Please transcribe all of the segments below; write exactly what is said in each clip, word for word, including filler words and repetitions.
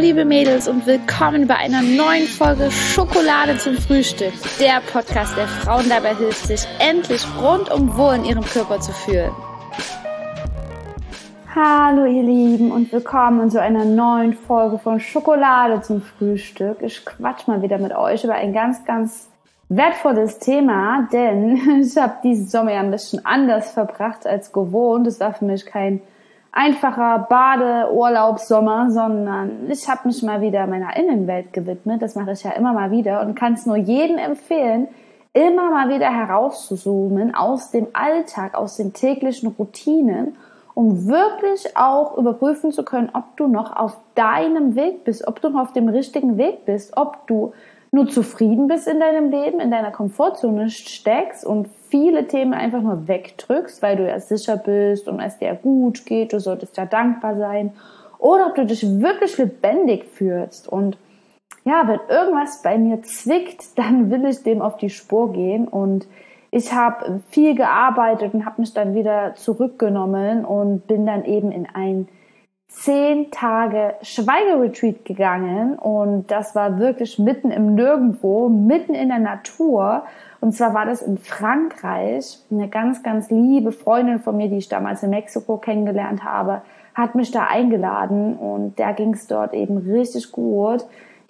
liebe Mädels und willkommen bei einer neuen Folge Schokolade zum Frühstück. Der Podcast, der Frauen dabei hilft, sich endlich rundum wohl in ihrem Körper zu fühlen. Hallo ihr Lieben und willkommen zu einer neuen Folge von Schokolade zum Frühstück. Ich quatsch mal wieder mit euch über ein ganz, ganz wertvolles Thema, denn ich habe diesen Sommer ja ein bisschen anders verbracht als gewohnt. Es war für mich kein einfacher Bade-Urlaubssommer, sondern ich habe mich mal wieder meiner Innenwelt gewidmet. Das mache ich ja immer mal wieder und kann es nur jedem empfehlen, immer mal wieder herauszuzoomen aus dem Alltag, aus den täglichen Routinen, um wirklich auch überprüfen zu können, ob du noch auf deinem Weg bist, ob du noch auf dem richtigen Weg bist, ob du nur zufrieden bist in deinem Leben, in deiner Komfortzone steckst und viele Themen einfach nur wegdrückst, weil du ja sicher bist und es dir gut geht, du solltest ja dankbar sein, oder ob du dich wirklich lebendig fühlst. Und ja, wenn irgendwas bei mir zwickt, dann will ich dem auf die Spur gehen, und ich habe viel gearbeitet und habe mich dann wieder zurückgenommen und bin dann eben in ein zehn Tage Schweigeretreat gegangen, und das war wirklich mitten im Nirgendwo, mitten in der Natur. Und zwar war das in Frankreich. Eine ganz, ganz liebe Freundin von mir, die ich damals in Mexiko kennengelernt habe, hat mich da eingeladen, und da ging es dort eben richtig gut.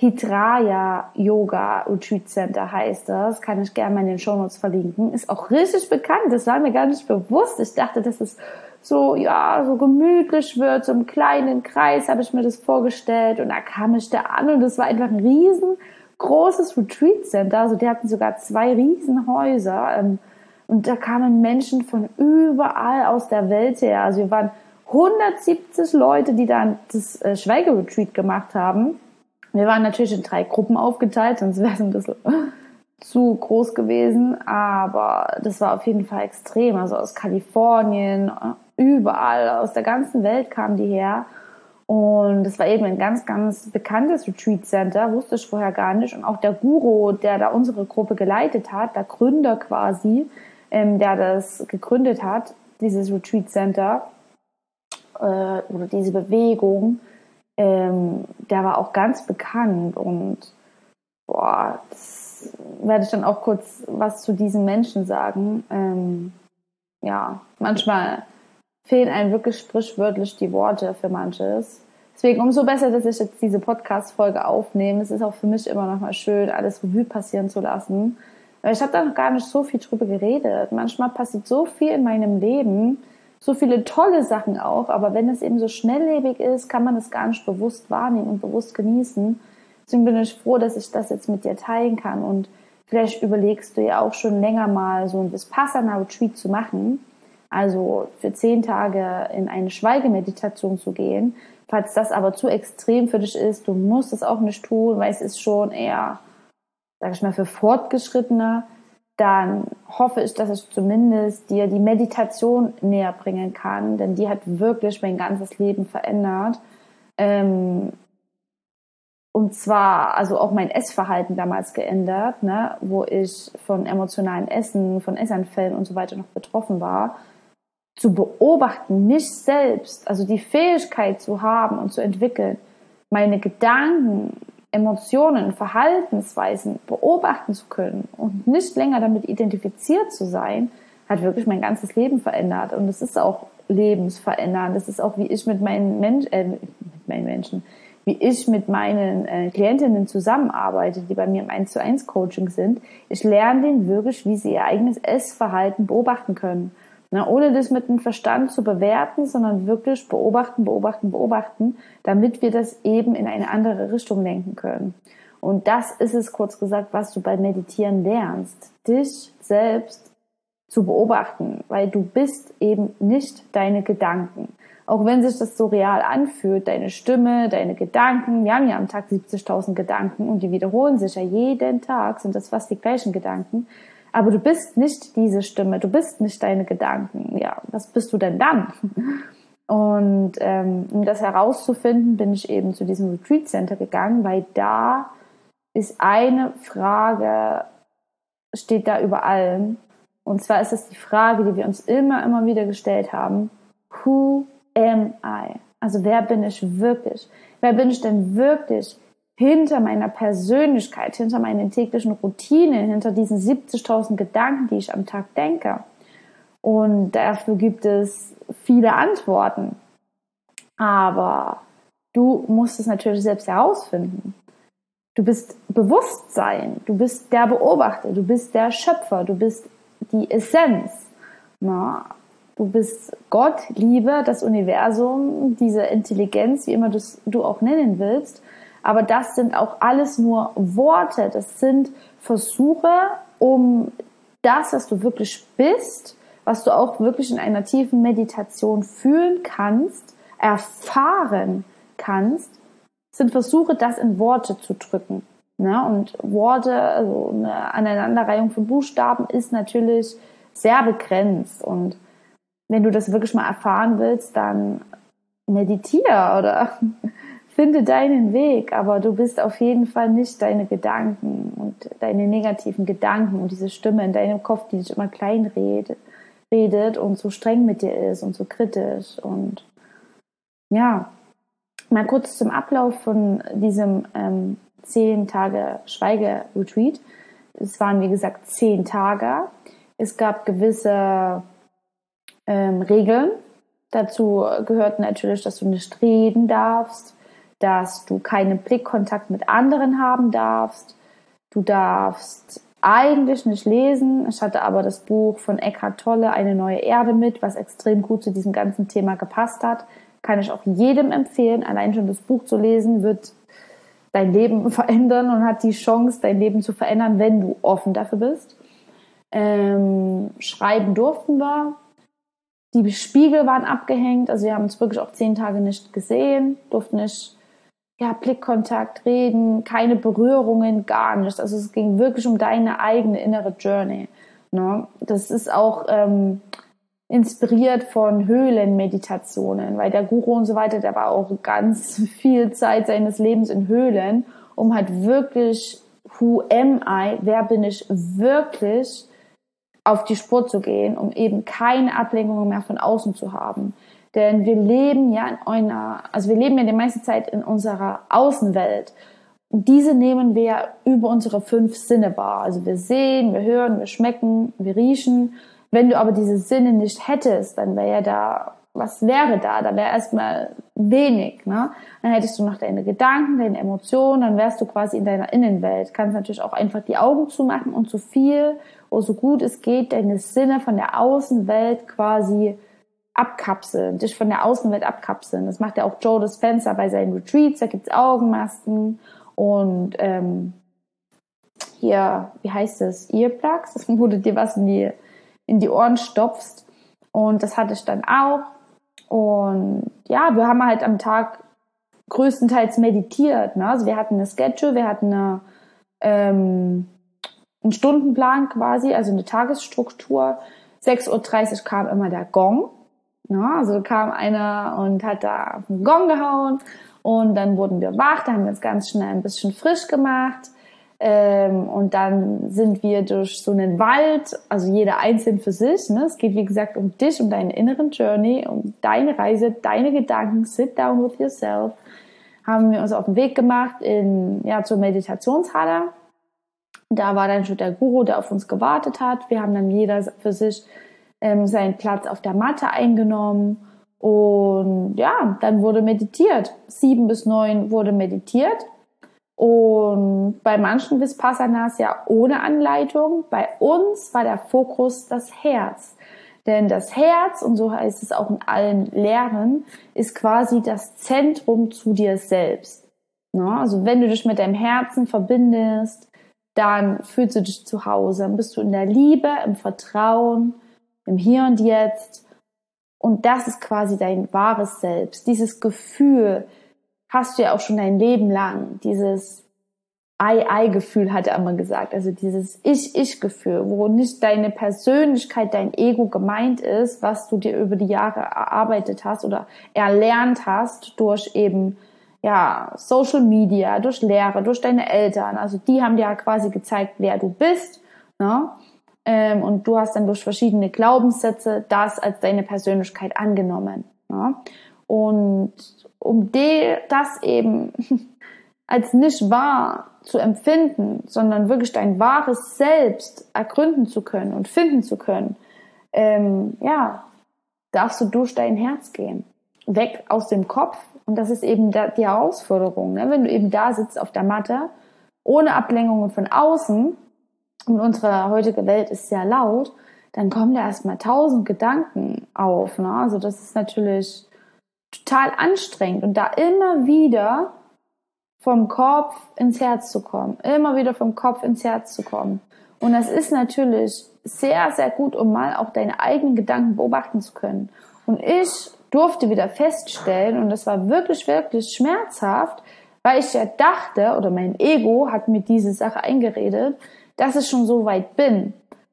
Hitraya Yoga Retreat Center heißt das, kann ich gerne mal in den Shownotes verlinken. Ist auch richtig bekannt, das war mir gar nicht bewusst. Ich dachte, dass es so, ja, so gemütlich wird, so im kleinen Kreis habe ich mir das vorgestellt, und da kam ich da an und das war einfach ein riesengroßes Retreat Center. Also die hatten sogar zwei Riesenhäuser, und da kamen Menschen von überall aus der Welt her. Also wir waren hundertsiebzig Leute, die dann das Schweigeretreat gemacht haben. Wir waren natürlich in drei Gruppen aufgeteilt, sonst wäre es ein bisschen zu groß gewesen, aber das war auf jeden Fall extrem. Also aus Kalifornien, überall, aus der ganzen Welt kamen die her, und es war eben ein ganz, ganz bekanntes Retreat Center, wusste ich vorher gar nicht. Und auch der Guru, der da unsere Gruppe geleitet hat, der Gründer quasi, ähm, der das gegründet hat, dieses Retreat Center äh, oder diese Bewegung, Ähm, der war auch ganz bekannt, und boah, das werde ich dann auch kurz was zu diesen Menschen sagen. Ähm, ja, manchmal fehlen einem wirklich sprichwörtlich die Worte für manches. Deswegen umso besser, dass ich jetzt diese Podcast-Folge aufnehme. Es ist auch für mich immer noch mal schön, alles Revue passieren zu lassen. Aber ich habe da noch gar nicht so viel drüber geredet. Manchmal passiert so viel in meinem Leben, so viele tolle Sachen auch, aber wenn es eben so schnelllebig ist, kann man es gar nicht bewusst wahrnehmen und bewusst genießen. Deswegen bin ich froh, dass ich das jetzt mit dir teilen kann, und vielleicht überlegst du ja auch schon länger mal so ein Vipassana-Retreat zu machen, also für zehn Tage in eine Schweigemeditation zu gehen. Falls das aber zu extrem für dich ist, du musst es auch nicht tun, weil es ist schon eher, sag ich mal, für Fortgeschrittene, dann hoffe ich, dass ich zumindest dir die Meditation näher bringen kann, denn die hat wirklich mein ganzes Leben verändert. Ähm, und zwar, also auch mein Essverhalten damals geändert, ne, wo ich von emotionalen Essen, von Essanfällen und so weiter noch betroffen war, zu beobachten, mich selbst, also die Fähigkeit zu haben und zu entwickeln, meine Gedanken, Emotionen, Verhaltensweisen beobachten zu können und nicht länger damit identifiziert zu sein, hat wirklich mein ganzes Leben verändert. Und es ist auch lebensverändernd. Das ist auch, wie ich mit meinen Menschen, äh, mit meinen Menschen, wie ich mit meinen äh, Klientinnen zusammenarbeite, die bei mir im eins zu eins Coaching sind. Ich lerne denen wirklich, wie sie ihr eigenes Essverhalten beobachten können. Na, ohne das mit dem Verstand zu bewerten, sondern wirklich beobachten, beobachten, beobachten, damit wir das eben in eine andere Richtung lenken können. Und das ist es, kurz gesagt, was du beim Meditieren lernst, dich selbst zu beobachten, weil du bist eben nicht deine Gedanken. Auch wenn sich das so real anfühlt, deine Stimme, deine Gedanken, wir haben ja am Tag siebzigtausend Gedanken, und die wiederholen sich ja jeden Tag, sind das fast die gleichen Gedanken. Aber du bist nicht diese Stimme, du bist nicht deine Gedanken. Ja, was bist du denn dann? Und ähm, um das herauszufinden, bin ich eben zu diesem Retreat Center gegangen, weil da ist eine Frage, steht da über allem. Und zwar ist es die Frage, die wir uns immer, immer wieder gestellt haben: Who am I? Also wer bin ich wirklich? Wer bin ich denn wirklich hinter meiner Persönlichkeit, hinter meinen täglichen Routinen, hinter diesen siebzigtausend Gedanken, die ich am Tag denke? Und dafür gibt es viele Antworten. Aber du musst es natürlich selbst herausfinden. Du bist Bewusstsein, du bist der Beobachter, du bist der Schöpfer, du bist die Essenz. Na, du bist Gott, Liebe, das Universum, diese Intelligenz, wie immer du auch nennen willst. Aber das sind auch alles nur Worte. Das sind Versuche, um das, was du wirklich bist, was du auch wirklich in einer tiefen Meditation fühlen kannst, erfahren kannst, sind Versuche, das in Worte zu drücken. Ne? Und Worte, also eine Aneinanderreihung von Buchstaben ist natürlich sehr begrenzt. Und wenn du das wirklich mal erfahren willst, dann meditiere oder finde deinen Weg. Aber du bist auf jeden Fall nicht deine Gedanken und deine negativen Gedanken und diese Stimme in deinem Kopf, die dich immer klein redet, redet und so streng mit dir ist und so kritisch. Und ja, mal kurz zum Ablauf von diesem ähm, zehn Tage Schweige-Retreat. Es waren, wie gesagt, zehn Tage. Es gab gewisse ähm, Regeln. Dazu gehört natürlich, dass du nicht reden darfst, dass du keinen Blickkontakt mit anderen haben darfst. Du darfst eigentlich nicht lesen. Ich hatte aber das Buch von Eckhart Tolle, Eine neue Erde, mit, was extrem gut zu diesem ganzen Thema gepasst hat. Kann ich auch jedem empfehlen. Allein schon das Buch zu lesen wird dein Leben verändern und hat die Chance, dein Leben zu verändern, wenn du offen dafür bist. Ähm, schreiben durften wir. Die Spiegel waren abgehängt. Also wir haben uns wirklich auch zehn Tage nicht gesehen, durften nicht ja, Blickkontakt, reden, keine Berührungen, gar nichts. Also es ging wirklich um deine eigene innere Journey. Ne? Das ist auch ähm, inspiriert von Höhlenmeditationen, weil der Guru und so weiter, der war auch ganz viel Zeit seines Lebens in Höhlen, um halt wirklich, who am I, wer bin ich wirklich, auf die Spur zu gehen, um eben keine Ablenkungen mehr von außen zu haben. Denn wir leben ja in einer, also wir leben ja die meiste Zeit in unserer Außenwelt. Und diese nehmen wir über unsere fünf Sinne wahr. Also wir sehen, wir hören, wir schmecken, wir riechen. Wenn du aber diese Sinne nicht hättest, dann wäre ja da, was wäre da? Da wäre erstmal wenig, ne? Dann hättest du noch deine Gedanken, deine Emotionen, dann wärst du quasi in deiner Innenwelt. Kannst natürlich auch einfach die Augen zumachen und so viel oder so gut es geht, deine Sinne von der Außenwelt quasi abkapseln, dich von der Außenwelt abkapseln. Das macht ja auch Joe Dispenza bei seinen Retreats, da gibt's Augenmasken und ähm, hier, wie heißt das, Earplugs, wo du dir was in die, in die Ohren stopfst, und das hatte ich dann auch. Und ja, wir haben halt am Tag größtenteils meditiert, ne? Also wir hatten eine Schedule, wir hatten eine, ähm, einen Stundenplan quasi, also eine Tagesstruktur. sechs Uhr dreißig kam immer der Gong. Ja, also kam einer und hat da auf den Gong gehauen und dann wurden wir wach, da haben wir uns ganz schnell ein bisschen frisch gemacht ähm, und dann sind wir durch so einen Wald, also jeder einzeln für sich, ne? Es geht wie gesagt um dich, um deine inneren Journey, um deine Reise, deine Gedanken, sit down with yourself, haben wir uns auf den Weg gemacht in ja zur Meditationshalle. Da war dann schon der Guru, der auf uns gewartet hat. Wir haben dann jeder für sich Ähm, seinen Platz auf der Matte eingenommen und ja, dann wurde meditiert. Sieben bis neun wurde meditiert und bei manchen Vipassanas ja ohne Anleitung. Bei uns war der Fokus das Herz. Denn das Herz, und so heißt es auch in allen Lehren, ist quasi das Zentrum zu dir selbst. Ja, also wenn du dich mit deinem Herzen verbindest, dann fühlst du dich zu Hause, dann bist du in der Liebe, im Vertrauen, im Hier und Jetzt. Und das ist quasi dein wahres Selbst. Dieses Gefühl hast du ja auch schon dein Leben lang. Dieses I-I-Gefühl hat er immer gesagt. Also dieses Ich-Ich-Gefühl, wo nicht deine Persönlichkeit, dein Ego gemeint ist, was du dir über die Jahre erarbeitet hast oder erlernt hast durch eben ja Social Media, durch Lehre, durch deine Eltern. Also die haben dir ja quasi gezeigt, wer du bist, ne? Und du hast dann durch verschiedene Glaubenssätze das als deine Persönlichkeit angenommen. Ja? Und um de, das eben als nicht wahr zu empfinden, sondern wirklich dein wahres Selbst ergründen zu können und finden zu können, ähm, ja, darfst du durch dein Herz gehen. Weg aus dem Kopf. Und das ist eben da, die Herausforderung, ne? Wenn du eben da sitzt auf der Matte, ohne Ablenkungen von außen, und unsere heutige Welt ist sehr laut, dann kommen da erstmal tausend Gedanken auf. Ne? Also das ist natürlich total anstrengend. Und da immer wieder vom Kopf ins Herz zu kommen, immer wieder vom Kopf ins Herz zu kommen. Und das ist natürlich sehr, sehr gut, um mal auch deine eigenen Gedanken beobachten zu können. Und ich durfte wieder feststellen, und das war wirklich, wirklich schmerzhaft, weil ich ja dachte, oder mein Ego hat mir diese Sache eingeredet, dass ich schon so weit bin.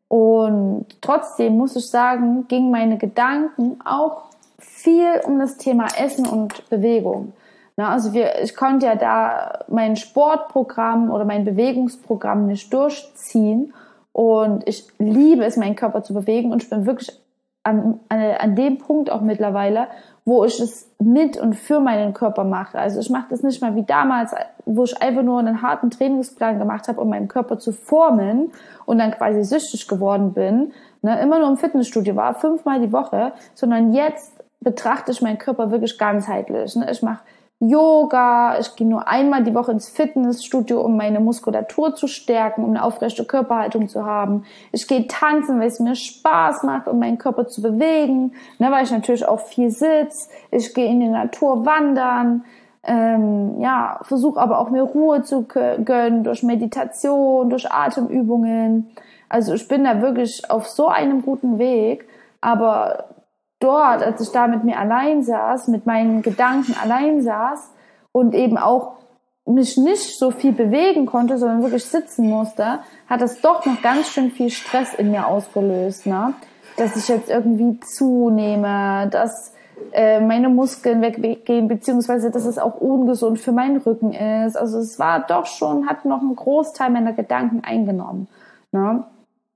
Und trotzdem muss ich sagen, gingen meine Gedanken auch viel um das Thema Essen und Bewegung. Na, also wir, ich konnte ja da mein Sportprogramm oder mein Bewegungsprogramm nicht durchziehen. Und ich liebe es, meinen Körper zu bewegen. Und ich bin wirklich an, an, an dem Punkt auch mittlerweile, wo ich es mit und für meinen Körper mache. Also ich mache das nicht mal wie damals, wo ich einfach nur einen harten Trainingsplan gemacht habe, um meinen Körper zu formen und dann quasi süchtig geworden bin, ne, immer nur im Fitnessstudio war, fünfmal die Woche, sondern jetzt betrachte ich meinen Körper wirklich ganzheitlich. Ne. Ich mache Yoga, ich gehe nur einmal die Woche ins Fitnessstudio, um meine Muskulatur zu stärken, um eine aufrechte Körperhaltung zu haben. Ich gehe tanzen, weil es mir Spaß macht, um meinen Körper zu bewegen, ne, weil ich natürlich auch viel sitze. Ich gehe in die Natur wandern, ähm, ja, versuche aber auch mir Ruhe zu gönnen durch Meditation, durch Atemübungen. Also ich bin da wirklich auf so einem guten Weg, aber dort, als ich da mit mir allein saß, mit meinen Gedanken allein saß und eben auch mich nicht so viel bewegen konnte, sondern wirklich sitzen musste, hat das doch noch ganz schön viel Stress in mir ausgelöst, ne? Dass ich jetzt irgendwie zunehme, dass äh, meine Muskeln weggehen, beziehungsweise dass es auch ungesund für meinen Rücken ist. Also es war doch schon, hat noch einen Großteil meiner Gedanken eingenommen, ne?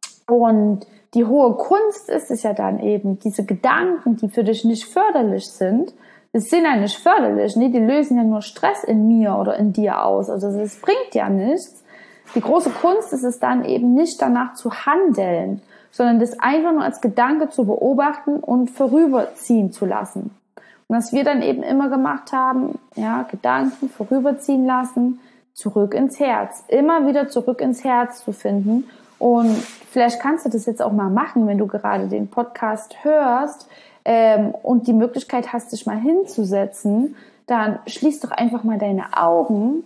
Und die hohe Kunst ist es ja dann eben, diese Gedanken, die für dich nicht förderlich sind, das sind ja nicht förderlich, ne? Die lösen ja nur Stress in mir oder in dir aus. Also das bringt ja nichts. Die große Kunst ist es dann eben nicht danach zu handeln, sondern das einfach nur als Gedanke zu beobachten und vorüberziehen zu lassen. Und was wir dann eben immer gemacht haben, ja, Gedanken vorüberziehen lassen, zurück ins Herz, immer wieder zurück ins Herz zu finden. Und vielleicht kannst du das jetzt auch mal machen, wenn du gerade den Podcast hörst ähm, und die Möglichkeit hast, dich mal hinzusetzen, dann schließ doch einfach mal deine Augen.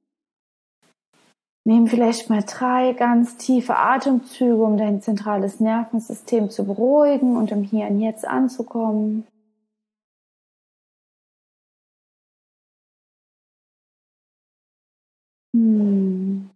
Nimm vielleicht mal drei ganz tiefe Atemzüge, um dein zentrales Nervensystem zu beruhigen und im Hier und Jetzt anzukommen. Hm.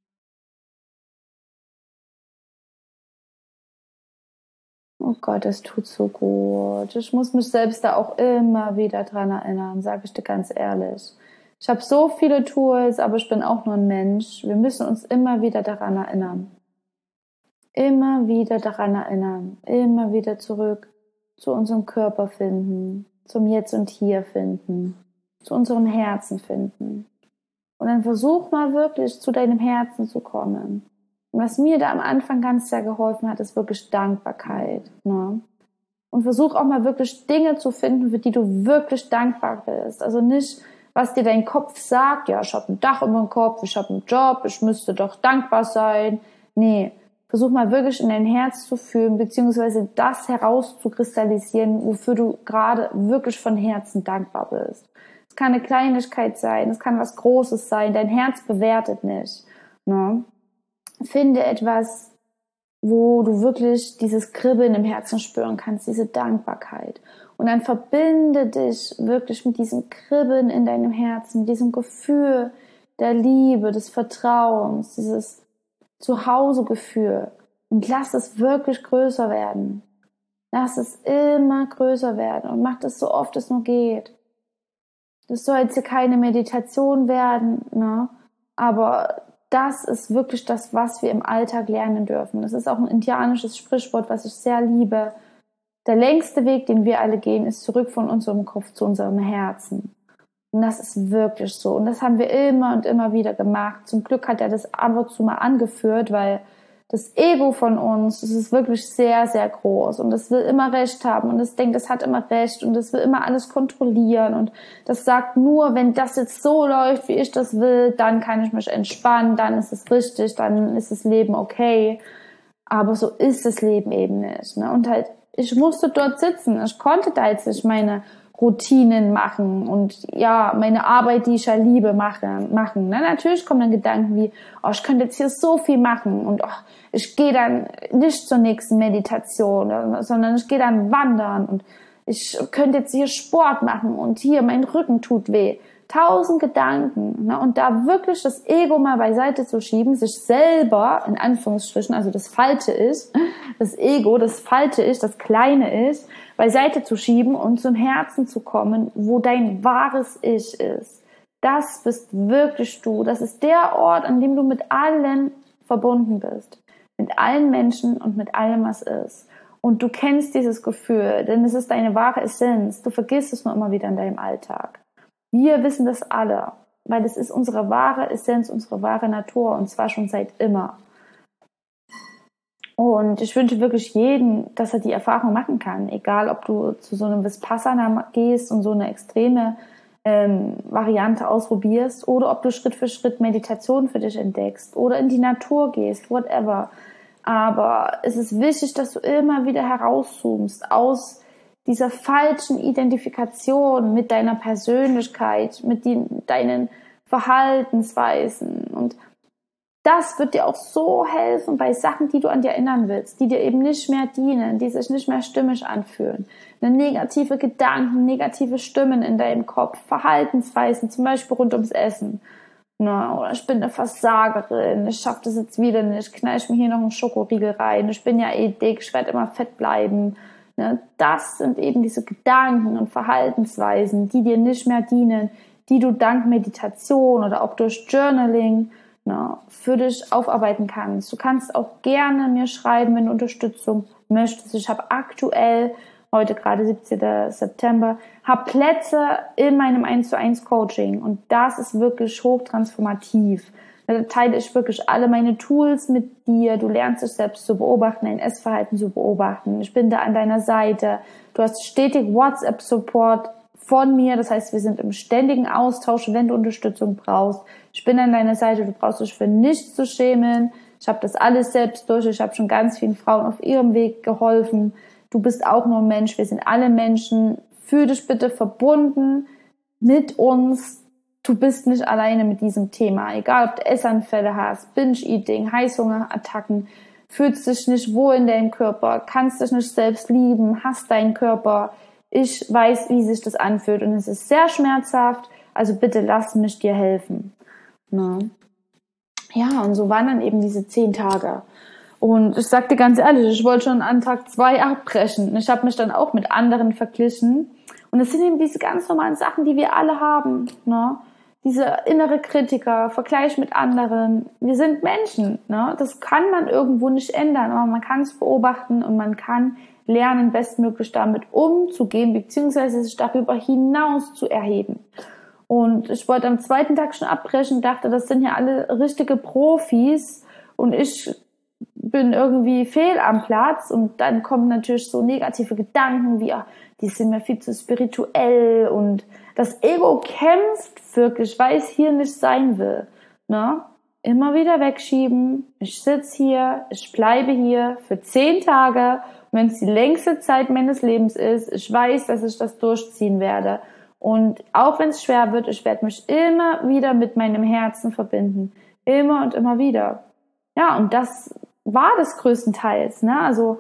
Oh Gott, das tut so gut. Ich muss mich selbst da auch immer wieder dran erinnern, sage ich dir ganz ehrlich. Ich habe so viele Tools, aber ich bin auch nur ein Mensch. Wir müssen uns immer wieder daran erinnern. Immer wieder daran erinnern. Immer wieder zurück zu unserem Körper finden, zum Jetzt und Hier finden, zu unserem Herzen finden. Und dann versuch mal wirklich zu deinem Herzen zu kommen. Und was mir da am Anfang ganz sehr geholfen hat, ist wirklich Dankbarkeit. Ne? Und versuch auch mal wirklich Dinge zu finden, für die du wirklich dankbar bist. Also nicht, was dir dein Kopf sagt, ja, ich habe ein Dach über dem Kopf, ich habe einen Job, ich müsste doch dankbar sein. Nee, versuch mal wirklich in dein Herz zu fühlen, beziehungsweise das herauszukristallisieren, wofür du gerade wirklich von Herzen dankbar bist. Es kann eine Kleinigkeit sein, es kann was Großes sein, dein Herz bewertet nicht. Ne? Finde etwas, wo du wirklich dieses Kribbeln im Herzen spüren kannst, diese Dankbarkeit. Und dann verbinde dich wirklich mit diesem Kribbeln in deinem Herzen, mit diesem Gefühl der Liebe, des Vertrauens, dieses Zuhausegefühl. Und lass es wirklich größer werden. Lass es immer größer werden und mach das so oft es nur geht. Das soll jetzt hier keine Meditation werden, ne? Aber das ist wirklich das, was wir im Alltag lernen dürfen. Das ist auch ein indianisches Sprichwort, was ich sehr liebe. der längste Weg, den wir alle gehen, ist zurück von unserem Kopf zu unserem Herzen. Und das ist wirklich so. Und das haben wir immer und immer wieder gemacht. Zum Glück hat er das ab und zu mal angeführt, weil das Ego von uns, das ist wirklich sehr, sehr groß. Und das will immer Recht haben. Und das denkt, das hat immer Recht. Und das will immer alles kontrollieren. Und das sagt nur, wenn das jetzt so läuft, wie ich das will, dann kann ich mich entspannen. Dann ist es richtig. Dann ist das Leben okay. Aber so ist das Leben eben nicht. Ne? Und halt, ich musste dort sitzen. Ich konnte da jetzt nicht meine Routinen machen und ja, meine Arbeit, die ich ja liebe, machen. machen. Ne? Natürlich kommen dann Gedanken wie, oh, ich könnte jetzt hier so viel machen und oh, ich gehe dann nicht zur nächsten Meditation, sondern ich gehe dann wandern und ich könnte jetzt hier Sport machen und hier, mein Rücken tut weh. Tausend Gedanken. Ne? Und da wirklich das Ego mal beiseite zu schieben, sich selber, in Anführungsstrichen, also das Falte ist, das Ego, das Falte ist, das Kleine ist, beiseite zu schieben und zum Herzen zu kommen, wo dein wahres Ich ist. Das bist wirklich du. Das ist der Ort, an dem du mit allen verbunden bist. Mit allen Menschen und mit allem, was ist. Und du kennst dieses Gefühl, denn es ist deine wahre Essenz. Du vergisst es nur immer wieder in deinem Alltag. Wir wissen das alle, weil es ist unsere wahre Essenz, unsere wahre Natur und zwar schon seit immer. Und ich wünsche wirklich jedem, dass er die Erfahrung machen kann, egal ob du zu so einem Vipassana gehst und so eine extreme ähm, Variante ausprobierst oder ob du Schritt für Schritt Meditation für dich entdeckst oder in die Natur gehst, whatever. Aber es ist wichtig, dass du immer wieder herauszoomst aus dieser falschen Identifikation mit deiner Persönlichkeit, mit die, deinen Verhaltensweisen. Und das wird dir auch so helfen bei Sachen, die du an dir erinnern willst, die dir eben nicht mehr dienen, die sich nicht mehr stimmig anfühlen. Eine negative Gedanken, negative Stimmen in deinem Kopf, Verhaltensweisen, zum Beispiel rund ums Essen. Na, oder ich bin eine Versagerin, ich schaffe das jetzt wieder nicht, knall ich mir hier noch einen Schokoriegel rein, ich bin ja eh dick, ich werde immer fett bleiben. Das sind eben diese Gedanken und Verhaltensweisen, die dir nicht mehr dienen, die du dank Meditation oder auch durch Journaling ne, für dich aufarbeiten kannst. Du kannst auch gerne mir schreiben, wenn du Unterstützung möchtest. Ich habe aktuell, heute gerade siebzehnten September, habe Plätze in meinem eins zu eins Coaching und das ist wirklich hochtransformativ. Da teile ich wirklich alle meine Tools mit dir. Du lernst dich selbst zu beobachten, dein Essverhalten zu beobachten. Ich bin da an deiner Seite. Du hast stetig WhatsApp-Support von mir. Das heißt, wir sind im ständigen Austausch, wenn du Unterstützung brauchst. Ich bin an deiner Seite. Du brauchst dich für nichts zu schämen. Ich habe das alles selbst durch. Ich habe schon ganz vielen Frauen auf ihrem Weg geholfen. Du bist auch nur ein Mensch. Wir sind alle Menschen. Fühl dich bitte verbunden mit uns. Du bist nicht alleine mit diesem Thema. Egal, ob du Essanfälle hast, Binge-Eating, Heißhungerattacken, fühlst dich nicht wohl in deinem Körper, kannst dich nicht selbst lieben, hast deinen Körper. Ich weiß, wie sich das anfühlt und es ist sehr schmerzhaft. Also bitte lass mich dir helfen. Na. Ja, und so waren dann eben diese zehn Tage. Und ich sag dir ganz ehrlich, ich wollte schon an Tag zwei abbrechen. Ich habe mich dann auch mit anderen verglichen. Und es sind eben diese ganz normalen Sachen, die wir alle haben. Ne? Diese innere Kritiker, Vergleich mit anderen. Wir sind Menschen. Ne? Das kann man irgendwo nicht ändern, aber man kann es beobachten und man kann lernen, bestmöglich damit umzugehen, beziehungsweise sich darüber hinaus zu erheben. Und ich wollte am zweiten Tag schon abbrechen, dachte, das sind ja alle richtige Profis und ich bin irgendwie fehl am Platz und dann kommen natürlich so negative Gedanken wie, ach, die sind mir viel zu spirituell und das Ego kämpft wirklich, weil es hier nicht sein will. Ne? Immer wieder wegschieben, ich sitze hier, ich bleibe hier für zehn Tage und wenn es die längste Zeit meines Lebens ist, ich weiß, dass ich das durchziehen werde und auch wenn es schwer wird, ich werde mich immer wieder mit meinem Herzen verbinden, immer und immer wieder. Ja, und das war das größtenteils, ne? Also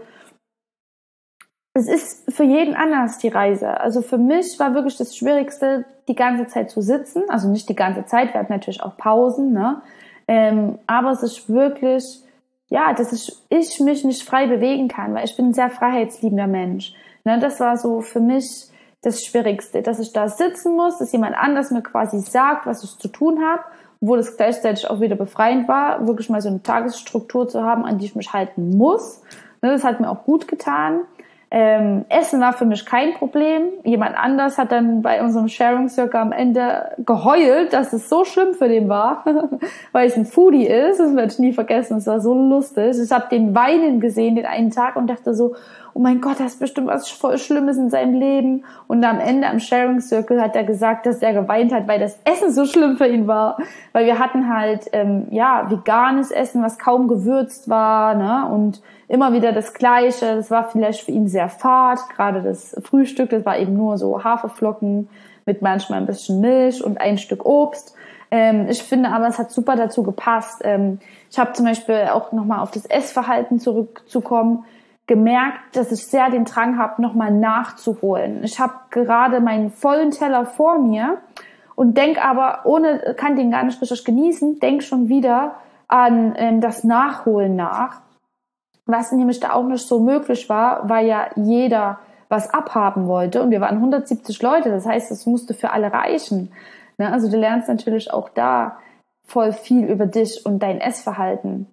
es ist für jeden anders die Reise. Also für mich war wirklich das Schwierigste, die ganze Zeit zu sitzen. Also nicht die ganze Zeit, wir hatten natürlich auch Pausen, ne? Ähm, aber es ist wirklich, ja, dass ich, ich mich nicht frei bewegen kann, weil ich bin ein sehr freiheitsliebender Mensch. Ne? Das war so für mich das Schwierigste, dass ich da sitzen muss, dass jemand anders mir quasi sagt, was ich zu tun habe, obwohl es gleichzeitig auch wieder befreiend war, wirklich mal so eine Tagesstruktur zu haben, an die ich mich halten muss. Das hat mir auch gut getan. Ähm, Essen war für mich kein Problem. Jemand anders hat dann bei unserem Sharing Circle am Ende geheult, dass es so schlimm für den war, weil es ein Foodie ist. Das werde ich nie vergessen. Es war so lustig. Ich habe den weinen gesehen den einen Tag und dachte so, oh mein Gott, das ist bestimmt was voll Schlimmes in seinem Leben. Und am Ende am Sharing Circle hat er gesagt, dass er geweint hat, weil das Essen so schlimm für ihn war. Weil wir hatten halt ähm, ja veganes Essen, was kaum gewürzt war, ne? Und immer wieder das Gleiche. Das war vielleicht für ihn sehr fad. Gerade das Frühstück, das war eben nur so Haferflocken mit manchmal ein bisschen Milch und ein Stück Obst. Ähm, ich finde aber, es hat super dazu gepasst. Ähm, ich habe zum Beispiel auch nochmal auf das Essverhalten zurückzukommen, gemerkt, dass ich sehr den Drang habe, nochmal nachzuholen. Ich habe gerade meinen vollen Teller vor mir und denk aber, ohne, kann den gar nicht richtig genießen, denk schon wieder an ähm, das Nachholen nach, was nämlich da auch nicht so möglich war, weil ja jeder was abhaben wollte und wir waren hundertsiebzig Leute, das heißt, es musste für alle reichen. Ne? Also du lernst natürlich auch da voll viel über dich und dein Essverhalten.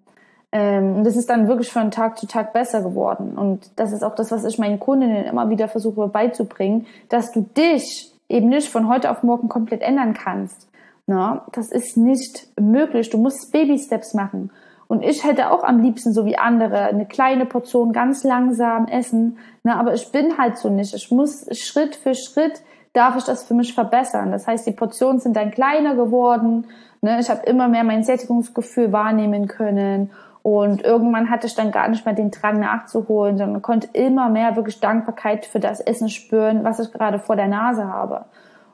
Und das ist dann wirklich von Tag zu Tag besser geworden. Und das ist auch das, was ich meinen Kundinnen immer wieder versuche beizubringen, dass du dich eben nicht von heute auf morgen komplett ändern kannst. Na, das ist nicht möglich. Du musst Baby-Steps machen. Und ich hätte auch am liebsten, so wie andere, eine kleine Portion ganz langsam essen. Na, aber ich bin halt so nicht. Ich muss Schritt für Schritt, darf ich das für mich verbessern. Das heißt, die Portionen sind dann kleiner geworden. Ne, ich habe immer mehr mein Sättigungsgefühl wahrnehmen können. Und irgendwann hatte ich dann gar nicht mehr den Drang nachzuholen, sondern konnte immer mehr wirklich Dankbarkeit für das Essen spüren, was ich gerade vor der Nase habe.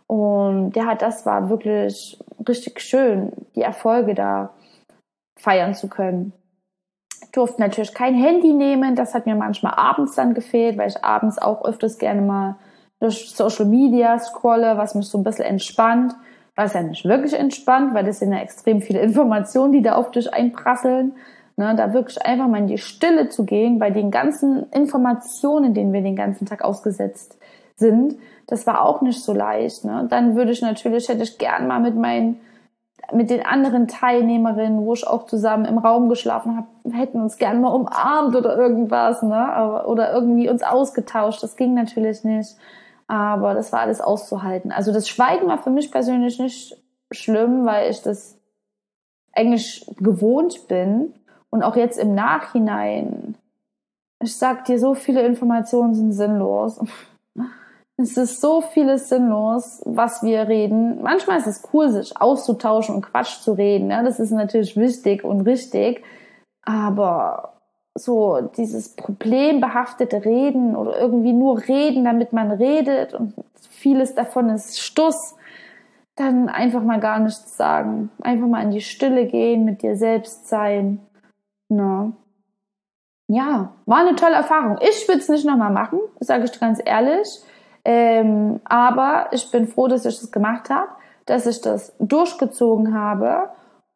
Und ja, das war wirklich richtig schön, die Erfolge da feiern zu können. Ich durfte natürlich kein Handy nehmen, das hat mir manchmal abends dann gefehlt, weil ich abends auch öfters gerne mal durch Social Media scrolle, was mich so ein bisschen entspannt. Was ja nicht wirklich entspannt, weil das sind ja extrem viele Informationen, die da auf dich einprasseln. Ne, da wirklich einfach mal in die Stille zu gehen, bei den ganzen Informationen, denen wir den ganzen Tag ausgesetzt sind, das war auch nicht so leicht. Ne? Dann würde ich natürlich, hätte ich gern mal mit meinen, mit den anderen Teilnehmerinnen, wo ich auch zusammen im Raum geschlafen habe, hätten uns gern mal umarmt oder irgendwas, ne? Oder irgendwie uns ausgetauscht. Das ging natürlich nicht, aber das war alles auszuhalten. Also das Schweigen war für mich persönlich nicht schlimm, weil ich das eigentlich gewohnt bin. Und auch jetzt im Nachhinein, ich sag dir, so viele Informationen sind sinnlos. Es ist so vieles sinnlos, was wir reden. Manchmal ist es cool, sich auszutauschen und Quatsch zu reden. Ne? Das ist natürlich wichtig und richtig. Aber so dieses problembehaftete Reden oder irgendwie nur reden, damit man redet und vieles davon ist Stuss, dann einfach mal gar nichts sagen. Einfach mal in die Stille gehen, mit dir selbst sein. No. Ja, war eine tolle Erfahrung. Ich würde es nicht nochmal machen, sage ich ganz ehrlich. Ähm, aber ich bin froh, dass ich das gemacht habe, dass ich das durchgezogen habe.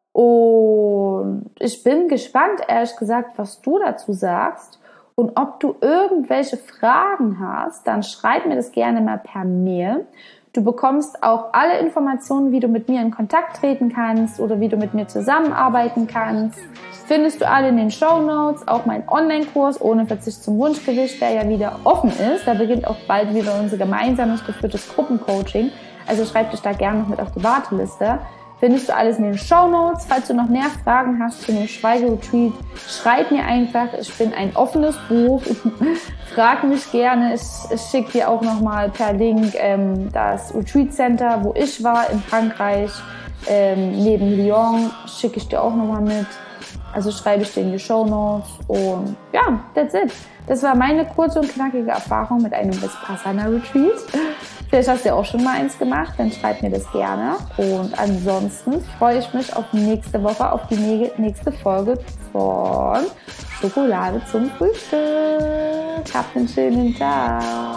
Und ich bin gespannt, ehrlich gesagt, was du dazu sagst. Und ob du irgendwelche Fragen hast, dann schreib mir das gerne mal per Mail. Du bekommst auch alle Informationen, wie du mit mir in Kontakt treten kannst oder wie du mit mir zusammenarbeiten kannst. Findest du alle in den Shownotes, auch mein Online-Kurs ohne Verzicht zum Wunschgewicht, der ja wieder offen ist. Da beginnt auch bald wieder unser gemeinsames geführtes Gruppencoaching. Also schreib dich da gerne noch mit auf die Warteliste. Findest du alles in den Shownotes. Falls du noch mehr Fragen hast zu dem Schweigeretreat, schreib mir einfach. Ich bin ein offenes Buch. Frag mich gerne. Ich, ich schicke dir auch nochmal per Link ähm, das Retreat Center, wo ich war in Frankreich, ähm, neben Lyon, schicke ich dir auch nochmal mit. Also schreibe ich dir in die Shownotes und ja, that's it. Das war meine kurze und knackige Erfahrung mit einem Vipassana Retreat. Vielleicht hast du ja auch schon mal eins gemacht, dann schreib mir das gerne. Und ansonsten freue ich mich auf nächste Woche, auf die nächste Folge von Schokolade zum Frühstück. Habt einen schönen Tag.